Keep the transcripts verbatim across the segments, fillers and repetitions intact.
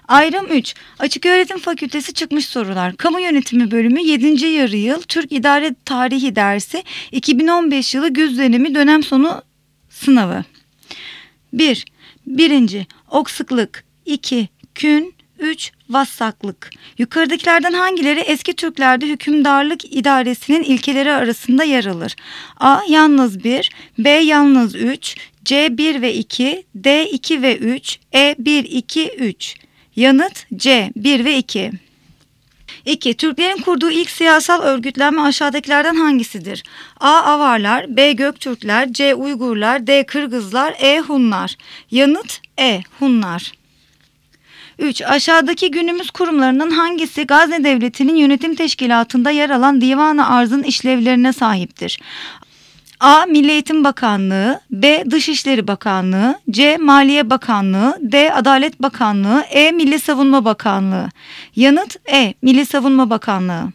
Ayrım üç. Açıköğretim Fakültesi çıkmış sorular. Kamu Yönetimi Bölümü yedinci yarı yıl Türk İdare Tarihi dersi iki bin on beş yılı güz dönemi dönem sonu sınavı. bir. Birinci. Oksıklık. iki. Kün. üç. Vassaklık. Yukarıdakilerden hangileri eski Türklerde hükümdarlık idaresinin ilkeleri arasında yer alır? A. Yalnız bir, B. Yalnız üç, C. bir ve iki, D. iki ve üç, E. bir, iki, üç. Yanıt C. bir ve iki. iki. Türklerin kurduğu ilk siyasal örgütlenme aşağıdakilerden hangisidir? A. Avarlar, B. Göktürkler, C. Uygurlar, D. Kırgızlar, E. Hunlar. Yanıt E. Hunlar. üç. Aşağıdaki günümüz kurumlarının hangisi Gazne Devleti'nin yönetim teşkilatında yer alan Divan-ı Arz'ın işlevlerine sahiptir? A. Milli Eğitim Bakanlığı, B. Dışişleri Bakanlığı, C. Maliye Bakanlığı, D. Adalet Bakanlığı, E. Milli Savunma Bakanlığı. Yanıt E. Milli Savunma Bakanlığı.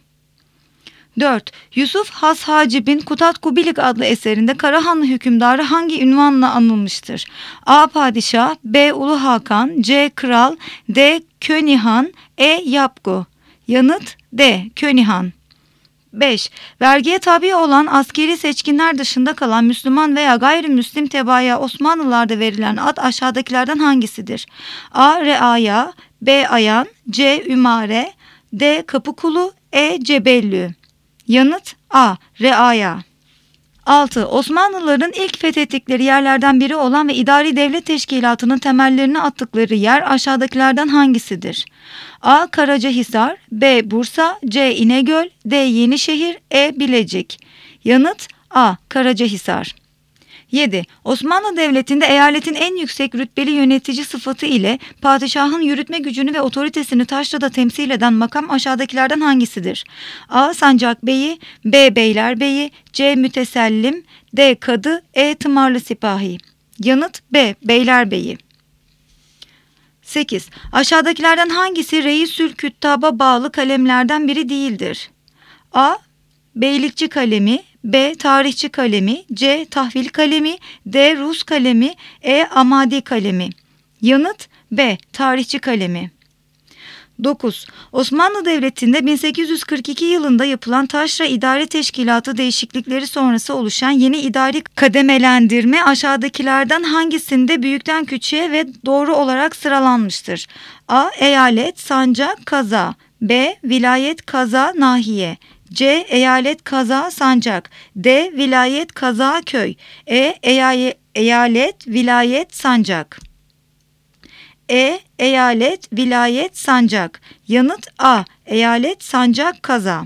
dört. Yusuf Has Hacib'in Kutat Kubilik adlı eserinde Karahanlı hükümdarı hangi ünvanla anılmıştır? A. Padişah, B. Ulu Hakan, C. Kral, D. Könihan, E. Yapgu. Yanıt D. Könihan. beş. Vergiye tabi olan askeri seçkinler dışında kalan Müslüman veya gayrimüslim tebaaya Osmanlılarda verilen ad aşağıdakilerden hangisidir? A. Reaya, B. Ayan, C. Ümare, D. Kapıkulu, E. Cebellü. Yanıt A. Reaya. altı. Osmanlıların ilk fethettikleri yerlerden biri olan ve idari devlet teşkilatının temellerini attıkları yer aşağıdakilerden hangisidir? A. Karacahisar, B. Bursa, C. İnegöl, D. Yenişehir, E. Bilecik. Yanıt A. Karacahisar. yedi. Osmanlı Devleti'nde eyaletin en yüksek rütbeli yönetici sıfatı ile padişahın yürütme gücünü ve otoritesini taşrada temsil eden makam aşağıdakilerden hangisidir? A. Sancakbeyi, B. Beylerbeyi, C. Mütesellim, D. Kadı, E. Tımarlı Sipahi. Yanıt B. Beylerbeyi. sekiz. Aşağıdakilerden hangisi Reisül Küttab'a bağlı kalemlerden biri değildir? A. Beylikçi kalemi, B. Tarihçi kalemi, C. Tahvil kalemi, D. Rus kalemi, E. Amadi kalemi. Yanıt B. Tarihçi kalemi. dokuz. Osmanlı Devleti'nde bin sekiz yüz kırk iki yılında yapılan Taşra İdare Teşkilatı değişiklikleri sonrası oluşan yeni idari kademelendirme aşağıdakilerden hangisinde büyükten küçüğe ve doğru olarak sıralanmıştır? A. Eyalet, sancak, kaza, B. Vilayet, kaza, nahiye, C. Eyalet, kaza, sancak, D. Vilayet, kaza, köy, E. Eyalet, eyalet vilayet, sancak. E. Eyalet, vilayet, sancak. Yanıt A. Eyalet, sancak, kaza.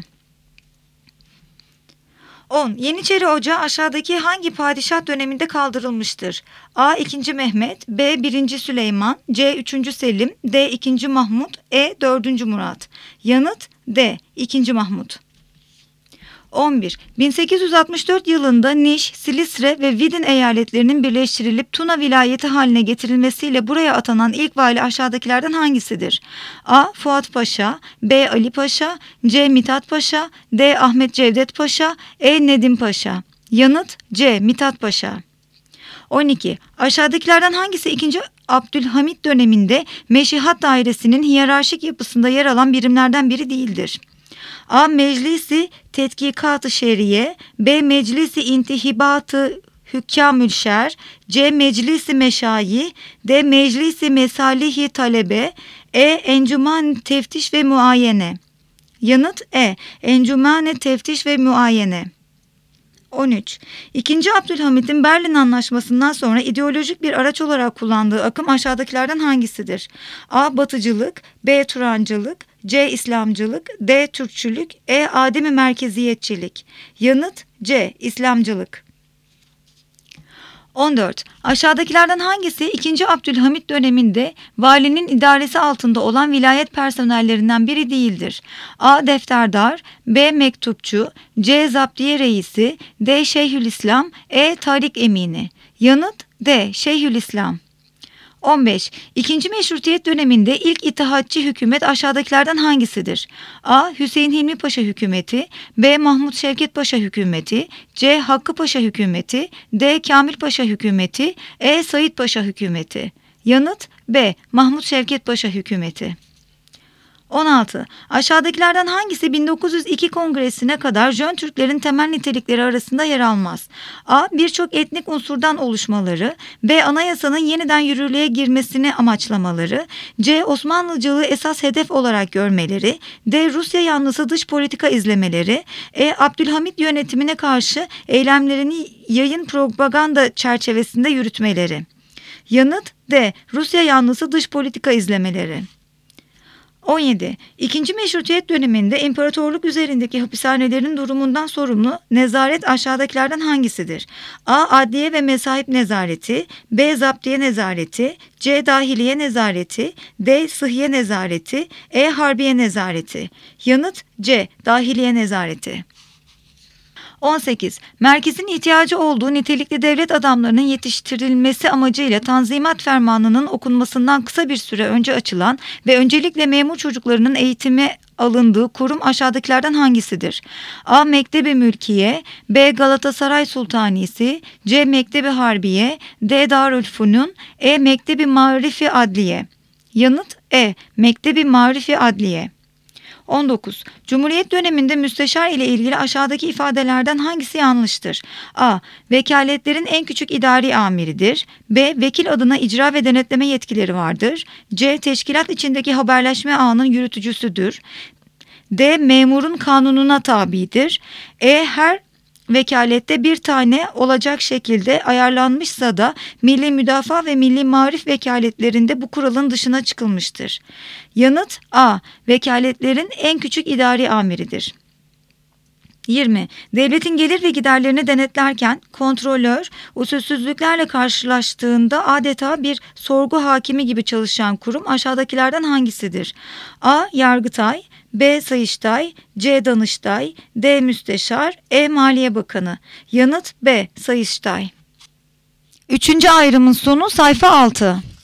on. Yeniçeri Ocağı aşağıdaki hangi padişah döneminde kaldırılmıştır? A. ikinci. Mehmet, B. birinci. Süleyman, C. üçüncü. Selim, D. ikinci. Mahmut, E. dördüncü. Murat. Yanıt D. ikinci. Mahmut. on bir. bin sekiz yüz altmış dört yılında Niş, Silistre ve Vidin eyaletlerinin birleştirilip Tuna vilayeti haline getirilmesiyle buraya atanan ilk vali aşağıdakilerden hangisidir? A. Fuat Paşa, B. Ali Paşa, C. Mithat Paşa, D. Ahmet Cevdet Paşa, E. Nedim Paşa. Yanıt C. Mithat Paşa. on iki. Aşağıdakilerden hangisi ikinci. Abdülhamit döneminde Meşihat Dairesi'nin hiyerarşik yapısında yer alan birimlerden biri değildir? A. Meclisi Tetkikat-ı Şeriye, B. Meclisi İntihibat-ı Hükkamül Şer, C. Meclisi Meşayi, D. Meclisi Mesalih-i Talebe, E. Encüman Teftiş ve Muayene. Yanıt E. Encüman Teftiş ve Muayene. on üç. İkinci. Abdülhamit'in Berlin Anlaşması'ndan sonra ideolojik bir araç olarak kullandığı akım aşağıdakilerden hangisidir? A. Batıcılık, B. Turancılık, C. İslamcılık, D. Türkçülük, E. Ademi merkeziyetçilik. Yanıt C. İslamcılık. on dört. Aşağıdakilerden hangisi ikinci. Abdülhamit döneminde valinin idaresi altında olan vilayet personellerinden biri değildir? A. Defterdar, B. Mektupçu, C. Zaptiye reisi, D. Şeyhülislam, E. Tarik emini. Yanıt D. Şeyhülislam. on beş. İkinci Meşrutiyet döneminde ilk İttihatçı hükümet aşağıdakilerden hangisidir? A. Hüseyin Hilmi Paşa hükümeti, B. Mahmut Şevket Paşa hükümeti, C. Hakkı Paşa hükümeti, D. Kamil Paşa hükümeti, E. Said Paşa hükümeti. Yanıt B. Mahmut Şevket Paşa hükümeti. on altı. Aşağıdakilerden hangisi bin dokuz yüz iki Kongresi'ne kadar Jön Türklerin temel nitelikleri arasında yer almaz? A. Birçok etnik unsurdan oluşmaları. B. Anayasanın yeniden yürürlüğe girmesini amaçlamaları. C. Osmanlıcılığı esas hedef olarak görmeleri. D. Rusya yanlısı dış politika izlemeleri. E. Abdülhamit yönetimine karşı eylemlerini yayın propaganda çerçevesinde yürütmeleri. Yanıt D. Rusya yanlısı dış politika izlemeleri. on yedi. İkinci Meşrutiyet döneminde imparatorluk üzerindeki hapishanelerin durumundan sorumlu nezaret aşağıdakilerden hangisidir? A. Adliye ve Mesahip Nezareti. B. Zaptiye Nezareti. C. Dahiliye Nezareti. D. Sıhhiye Nezareti. E. Harbiye Nezareti. Yanıt C. Dahiliye Nezareti. on sekiz. Merkezin ihtiyacı olduğu nitelikli devlet adamlarının yetiştirilmesi amacıyla Tanzimat Fermanı'nın okunmasından kısa bir süre önce açılan ve öncelikle memur çocuklarının eğitimi alındığı kurum aşağıdakilerden hangisidir? A. Mektebi Mülkiye. B. Galatasaray Sultanisi. C. Mektebi Harbiye. D. Darülfünun. E. Mektebi Marifi Adliye. Yanıt E. Mektebi Marifi Adliye. on dokuz. Cumhuriyet döneminde müsteşar ile ilgili aşağıdaki ifadelerden hangisi yanlıştır? A. Vekaletlerin en küçük idari amiridir. B. Vekil adına icra ve denetleme yetkileri vardır. C. Teşkilat içindeki haberleşme ağının yürütücüsüdür. D. Memurun kanununa tabidir. E. Her vekalette bir tane olacak şekilde ayarlanmışsa da Milli Müdafaa ve Milli Marif vekaletlerinde bu kuralın dışına çıkılmıştır. Yanıt A. Vekaletlerin en küçük idari amiridir. yirmi. Devletin gelir ve giderlerini denetlerken kontrolör usulsüzlüklerle karşılaştığında adeta bir sorgu hakimi gibi çalışan kurum aşağıdakilerden hangisidir? A. Yargıtay. B. Sayıştay. C. Danıştay. D. Müsteşar. E. Maliye Bakanı. Yanıt B. Sayıştay. Üçüncü ayrımın sonu sayfa altı.